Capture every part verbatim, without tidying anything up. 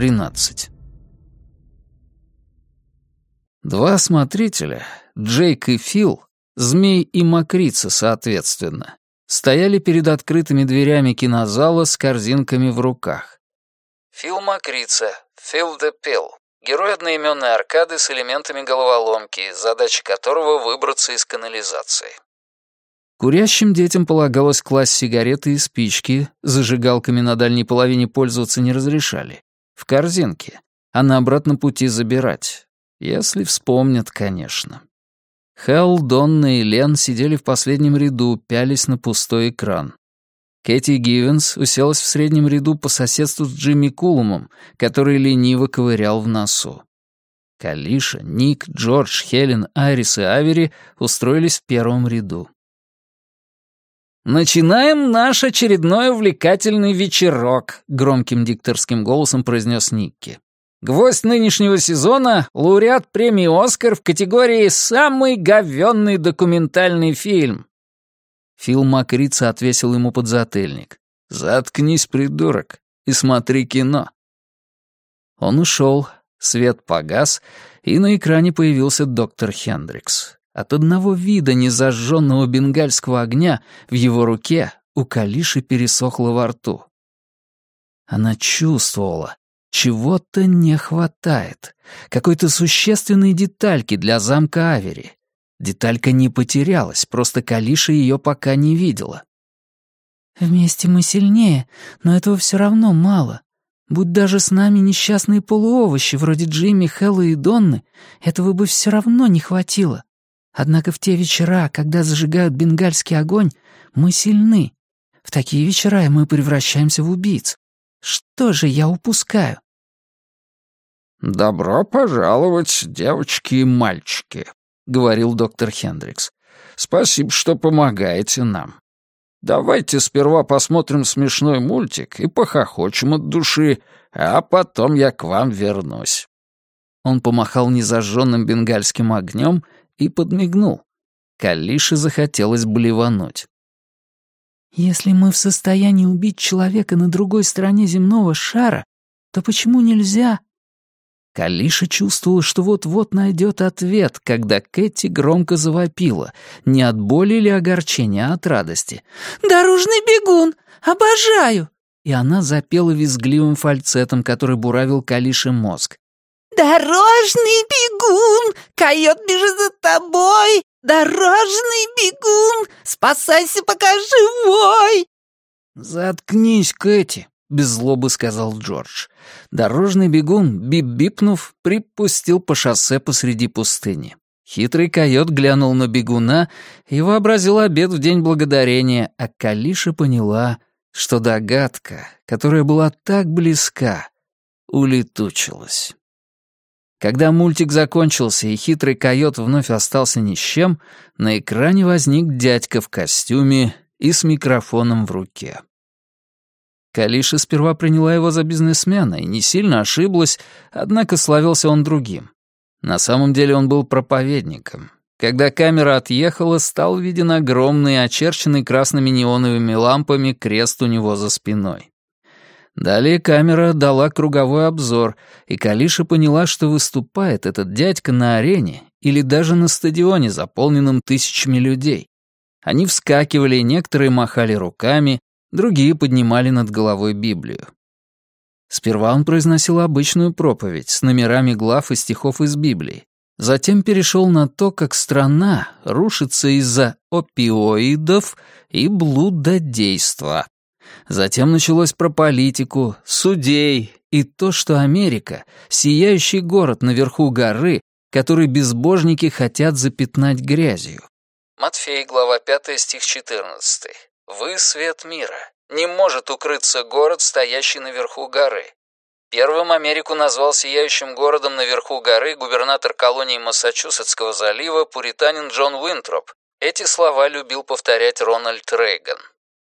тринадцать. Два смотрителя, Джейк и Фил, Змей и Мокрица соответственно, стояли перед открытыми дверями кинозала с корзинками в руках. Фил Мокрица, Фил the Pill, герой одноименной аркады с элементами головоломки, задача которого выбраться из канализации. Курящим детям полагалось класть сигареты и спички, зажигалками на дальней половине пользоваться не разрешали, в корзинке, а на обратном пути забирать. Если вспомнят, конечно. Хелл, Донна и Лен сидели в последнем ряду, пялись на пустой экран. Кэти Гивенс уселась в среднем ряду по соседству с Джимми Кулумом, который лениво ковырял в носу. Калиша, Ник, Джордж, Хелен, Айрис и Авери устроились в первом ряду. «Начинаем наш очередной увлекательный вечерок», — громким дикторским голосом произнес Никки. «Гвоздь нынешнего сезона — лауреат премии «Оскар» в категории «Самый говённый документальный фильм». Фил Мокрица отвесил ему подзатыльник. «Заткнись, придурок, и смотри кино». Он ушел, свет погас, и на экране появился доктор Хендрикс. От одного вида незажженного бенгальского огня в его руке у Калиши пересохло во рту. Она чувствовала, чего-то не хватает, какой-то существенной детальки для замка Авери. Деталька не потерялась, просто Калиша ее пока не видела. «Вместе мы сильнее, но этого все равно мало. Будь даже с нами несчастные полуовощи, вроде Джимми, Хэлла и Донны, этого бы все равно не хватило. Однако в те вечера, когда зажигают бенгальский огонь, мы сильны. В такие вечера мы превращаемся в убийц. Что же я упускаю?» «Добро пожаловать, девочки и мальчики», — говорил доктор Хендрикс. «Спасибо, что помогаете нам. Давайте сперва посмотрим смешной мультик и похохочем от души, а потом я к вам вернусь». Он помахал незажженным бенгальским огнем и подмигнул. Калише захотелось блевануть. «Если мы в состоянии убить человека на другой стороне земного шара, то почему нельзя...» Калиша чувствовала, что вот-вот найдет ответ, когда Кэти громко завопила, не от боли или огорчения, а от радости. «Дорожный бегун! Обожаю!» И она запела визгливым фальцетом, который буравил Калише мозг. «Дорожный бегун! Койот бежит за тобой! Дорожный бегун! Спасайся, пока живой!» «Заткнись, Кэти!» — без злобы сказал Джордж. Дорожный бегун, бип-бипнув, припустил по шоссе посреди пустыни. Хитрый койот глянул на бегуна и вообразил обед в День Благодарения, а Калиша поняла, что догадка, которая была так близка, улетучилась. Когда мультик закончился и хитрый койот вновь остался ни с чем, на экране возник дядька в костюме и с микрофоном в руке. Калиша сперва приняла его за бизнесмена и не сильно ошиблась, однако славился он другим. На самом деле он был проповедником. Когда камера отъехала, стал виден огромный, очерченный красными неоновыми лампами крест у него за спиной. Далее камера дала круговой обзор, и Калиша поняла, что выступает этот дядька на арене или даже на стадионе, заполненном тысячами людей. Они вскакивали, некоторые махали руками, другие поднимали над головой Библию. Сперва он произносил обычную проповедь с номерами глав и стихов из Библии. Затем перешел на то, как страна рушится из-за опиоидов и блудодейства. Затем началось про политику, судей и то, что Америка — сияющий город наверху горы, который безбожники хотят запятнать грязью. Матфей, глава пятая, стих четырнадцатый. «Вы — свет мира. Не может укрыться город, стоящий наверху горы». Первым Америку назвал сияющим городом наверху горы губернатор колонии Массачусетского залива пуританин Джон Уинтроп. Эти слова любил повторять Рональд Рейган.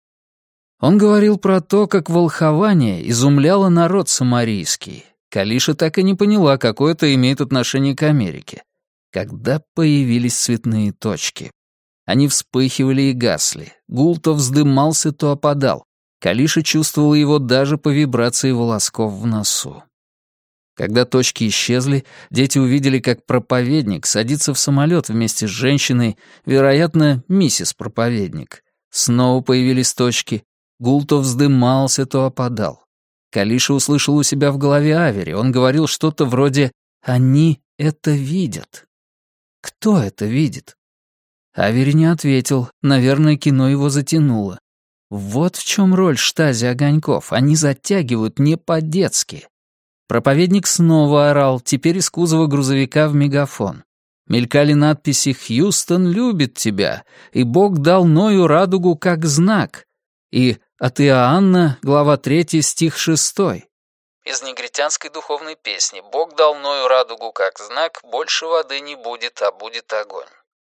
Он говорил про то, как волхование изумляло народ самарийский. Калиша так и не поняла, какое это имеет отношение к Америке. Когда появились цветные точки. Они вспыхивали и гасли. Гул то вздымался, то опадал. Калиша чувствовала его даже по вибрации волосков в носу. Когда точки исчезли, дети увидели, как проповедник садится в самолет вместе с женщиной, вероятно, миссис проповедник. Снова появились точки. Гул то вздымался, то опадал. Калиша услышал у себя в голове Авери. Он говорил что-то вроде «они это видят». Кто это видит? Авери не ответил. Наверное, кино его затянуло. Вот в чем роль штази-огоньков. Они затягивают не по-детски. Проповедник снова орал, теперь из кузова грузовика в мегафон. Мелькали надписи «Хьюстон любит тебя», и Бог дал Ною радугу как знак. И от Иоанна, глава третья, стих шестой. Из негритянской духовной песни «Бог дал Ною радугу как знак, больше воды не будет, а будет огонь».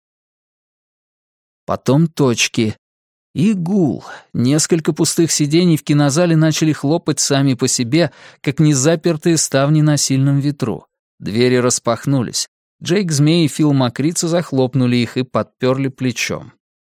Потом точки. И гул. Несколько пустых сидений в кинозале начали хлопать сами по себе, как незапертые ставни на сильном ветру. Двери распахнулись. Джейк Змей и Фил Макрица захлопнули их и подперли плечом.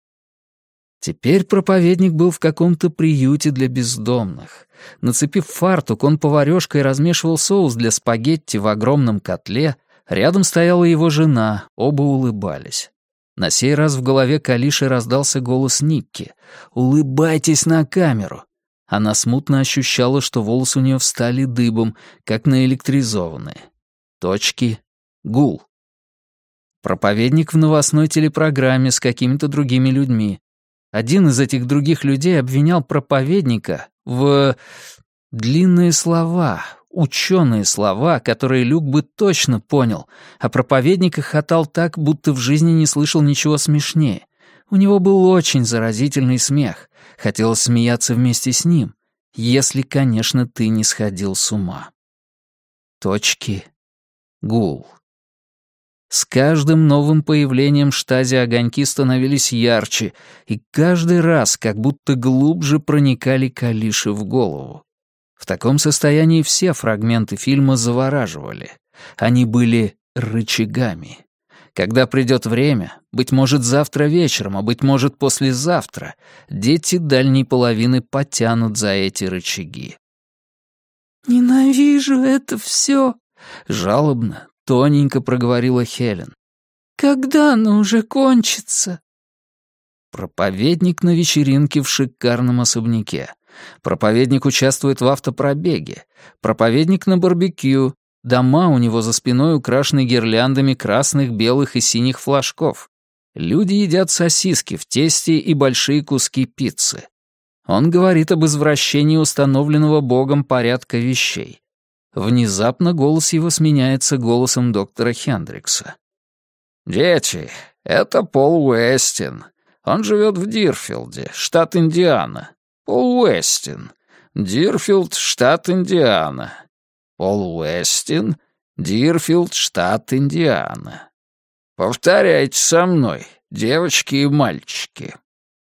Теперь проповедник был в каком-то приюте для бездомных. Нацепив фартук, он поварёшкой размешивал соус для спагетти в огромном котле. Рядом стояла его жена, оба улыбались. На сей раз в голове Калиши раздался голос Никки. «Улыбайтесь на камеру!» Она смутно ощущала, что волосы у нее встали дыбом, как наэлектризованные. Точки. Гул. Проповедник в новостной телепрограмме с какими-то другими людьми. Один из этих других людей обвинял проповедника в... длинные слова, ученые слова, которые Люк бы точно понял, а проповедник хохотал так, будто в жизни не слышал ничего смешнее. У него был очень заразительный смех. Хотелось смеяться вместе с ним, если, конечно, ты не сходил с ума. Точки. Гул. С каждым новым появлением штази-огоньки становились ярче, и каждый раз как будто глубже проникали Калиши в голову. В таком состоянии все фрагменты фильма завораживали. Они были рычагами. Когда придет время, быть может, завтра вечером, а быть может, послезавтра, дети дальней половины потянут за эти рычаги. «Ненавижу это все», — жалобно, тоненько проговорила Хелен. «Когда оно уже кончится?» Проповедник на вечеринке в шикарном особняке. Проповедник участвует в автопробеге. Проповедник на барбекю. Дома у него за спиной украшены гирляндами красных, белых и синих флажков. Люди едят сосиски в тесте и большие куски пиццы. Он говорит об извращении установленного Богом порядка вещей. Внезапно голос его сменяется голосом доктора Хендрикса. «Дети, это Пол Уэстин. Он живет в Дирфилде, штат Индиана. Пол Уэстин. Дирфилд, штат Индиана. Пол Уэстин. Дирфилд, штат Индиана. Повторяйте со мной, девочки и мальчики».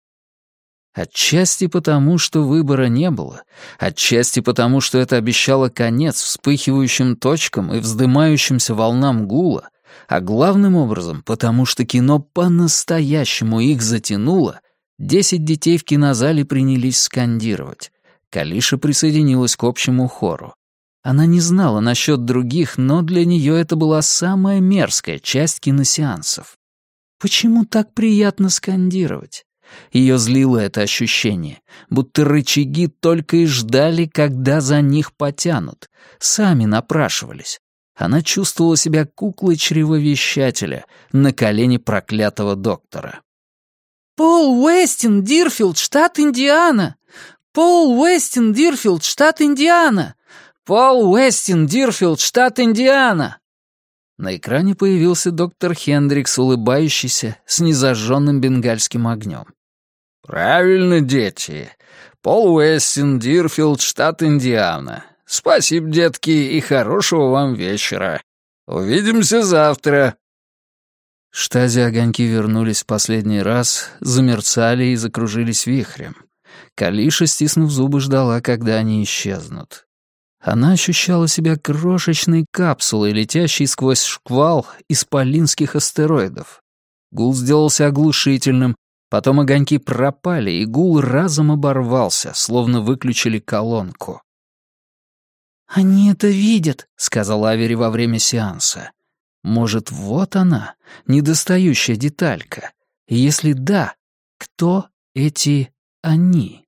Отчасти потому, что выбора не было, отчасти потому, что это обещало конец вспыхивающим точкам и вздымающимся волнам гула, а главным образом потому, что кино по-настоящему их затянуло, десять детей в кинозале принялись скандировать. Калиша присоединилась к общему хору. Она не знала насчет других, но для нее это была самая мерзкая часть киносеансов. Почему так приятно скандировать? Ее злило это ощущение, будто рычаги только и ждали, когда за них потянут, сами напрашивались. Она чувствовала себя куклой чревовещателя на колене проклятого доктора. «Пол Уэстин, Дирфилд, штат Индиана! Пол Уэстин, Дирфилд, штат Индиана! Пол Уэстин, Дирфилд, штат Индиана!» На экране появился доктор Хендрикс, улыбающийся, с незажженным бенгальским огнем. «Правильно, дети. Пол Уэстин, Дирфилд, штат Индиана. Спасибо, детки, и хорошего вам вечера. Увидимся завтра». Штази-огоньки вернулись в последний раз, замерцали и закружились вихрем. Калиша, стиснув зубы, ждала, когда они исчезнут. Она ощущала себя крошечной капсулой, летящей сквозь шквал исполинских астероидов. Гул сделался оглушительным, потом огоньки пропали, и гул разом оборвался, словно выключили колонку. «Они это видят», — сказал Авери во время сеанса. «Может, вот она, недостающая деталька? И если да, кто эти «они»?»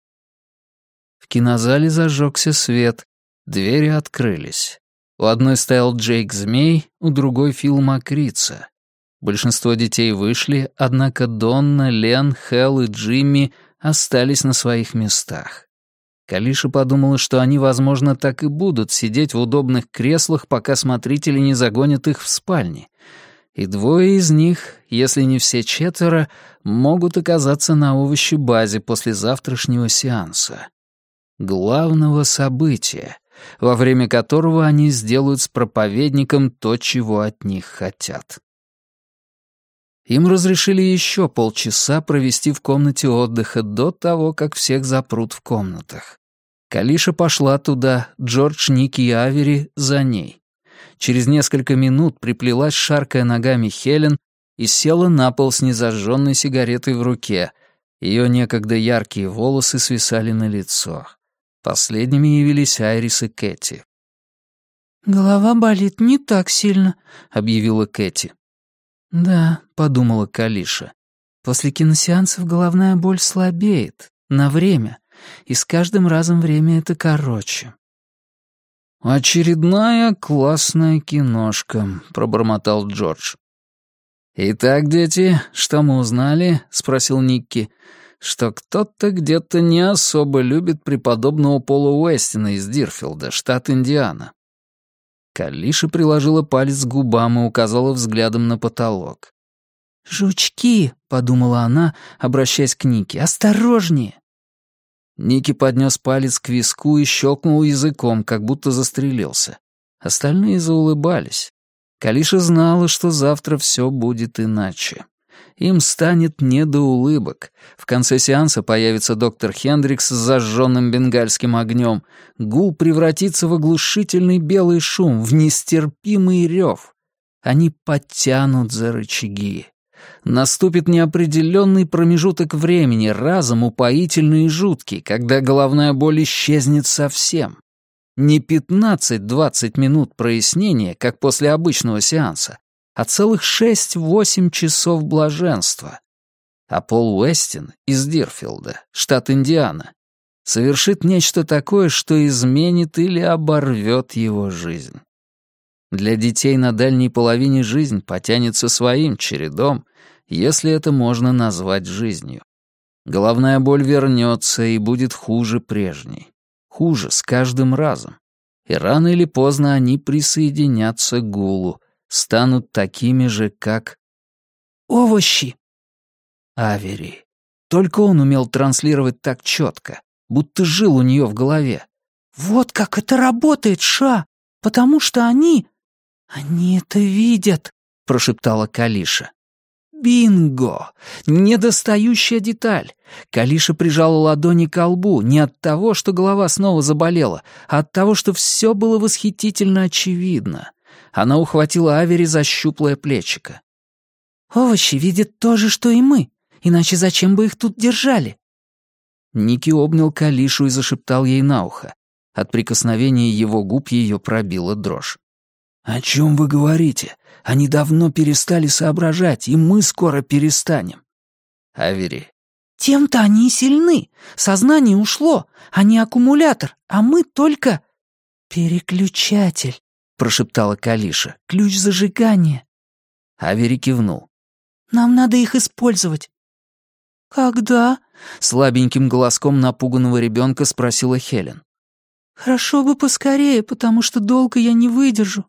В кинозале зажегся свет, двери открылись. У одной стоял Джейк Змей, у другой Фил Макрица. Большинство детей вышли, однако Донна, Лен, Хелл и Джимми остались на своих местах. Калиша подумала, что они, возможно, так и будут сидеть в удобных креслах, пока смотрители не загонят их в спальни. И двое из них, если не все четверо, могут оказаться на овощебазе после завтрашнего сеанса. Главного события, во время которого они сделают с проповедником то, чего от них хотят. Им разрешили еще полчаса провести в комнате отдыха до того, как всех запрут в комнатах. Калиша пошла туда, Джордж, Ники и Авери за ней. Через несколько минут приплелась, шаркая ногами, Хелен и села на пол с незажженной сигаретой в руке. Ее некогда яркие волосы свисали на лицо. Последними явились Айрис и Кэти. «Голова болит не так сильно», — объявила Кэти. «Да», — подумала Калиша, — «после киносеансов головная боль слабеет, на время, и с каждым разом время это короче». «Очередная классная киношка», — пробормотал Джордж. «Итак, дети, что мы узнали?» — спросил Никки. «Что кто-то где-то не особо любит преподобного Пола Уэстина из Дирфилда, штат Индиана». Калиша приложила палец к губам и указала взглядом на потолок. «Жучки», — подумала она, обращаясь к Нике, — «осторожнее». Ники поднес палец к виску и щелкнул языком, как будто застрелился. Остальные заулыбались. Калиша знала, что завтра все будет иначе. Им станет не до улыбок. В конце сеанса появится доктор Хендрикс с зажженным бенгальским огнем. Гул превратится в оглушительный белый шум, в нестерпимый рев. Они подтянут за рычаги. Наступит неопределенный промежуток времени, разом упоительный и жуткий, когда головная боль исчезнет совсем. Не пятнадцать-двадцать минут прояснения, как после обычного сеанса, а целых шесть-восемь часов блаженства. А Пол Уэстин из Дирфилда, штат Индиана, совершит нечто такое, что изменит или оборвет его жизнь. Для детей на дальней половине жизнь потянется своим чередом, если это можно назвать жизнью. Головная боль вернется и будет хуже прежней. Хуже с каждым разом. И рано или поздно они присоединятся к гулу, станут такими же, как... «Овощи!» Авери. Только он умел транслировать так четко, будто жил у нее в голове. «Вот как это работает, Ша! Потому что они... они это видят!» — прошептала Калиша. Бинго! Недостающая деталь. Калиша прижала ладони к лбу не от того, что голова снова заболела, а от того, что все было восхитительно очевидно. Она ухватила Авери за щуплое плечико. «Овощи видят то же, что и мы, иначе зачем бы их тут держали?» Ники обнял Калишу и зашептал ей на ухо. От прикосновения его губ ее пробила дрожь. «О чем вы говорите? Они давно перестали соображать, и мы скоро перестанем». Авери. «Тем-то они и сильны. Сознание ушло. Они аккумулятор, а мы только...» «Переключатель», — прошептала Калиша. «Ключ зажигания». Авери кивнул. «Нам надо их использовать». «Когда?» — слабеньким голоском напуганного ребенка спросила Хелен. «Хорошо бы поскорее, потому что долго я не выдержу».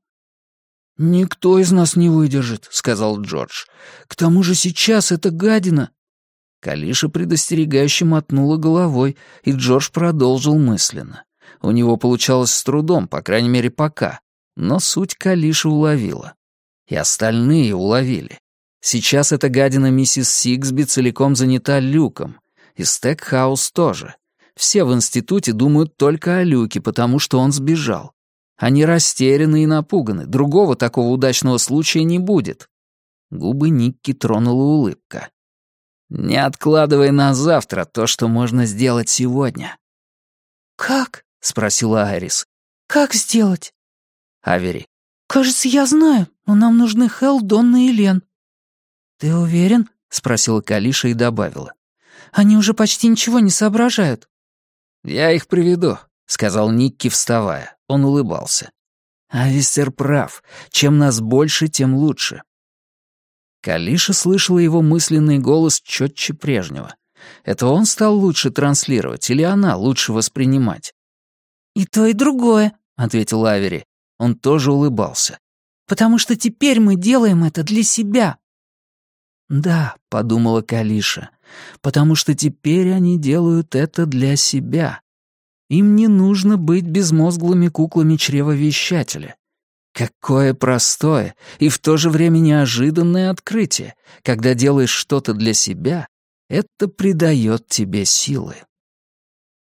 «Никто из нас не выдержит», — сказал Джордж. «К тому же сейчас эта гадина...» Калиша предостерегающе мотнула головой, и Джордж продолжил мысленно. У него получалось с трудом, по крайней мере, пока. Но суть Калиша уловила. И остальные уловили. Сейчас эта гадина миссис Сиксби целиком занята Люком. И Стекхаус тоже. Все в институте думают только о Люке, потому что он сбежал. Они растеряны и напуганы. Другого такого удачного случая не будет. Губы Никки тронула улыбка. «Не откладывай на завтра то, что можно сделать сегодня». «Как?» — спросила Айрис. Как сделать?» Авери. «Кажется, я знаю, но нам нужны Хелл, Донна и Лен». «Ты уверен?» — спросила Калиша и добавила. «Они уже почти ничего не соображают». «Я их приведу», — сказал Никки, вставая. Он улыбался. «Авестер прав. Чем нас больше, тем лучше». Калиша слышала его мысленный голос четче прежнего. Это он стал лучше транслировать или она лучше воспринимать? «И то, и другое», — ответил Авери. Он тоже улыбался. «Потому что теперь мы делаем это для себя». «Да», — подумала Калиша, — «потому что теперь они делают это для себя. Им не нужно быть безмозглыми куклами чревовещателя. Какое простое и в то же время неожиданное открытие. Когда делаешь что-то для себя, это придает тебе силы».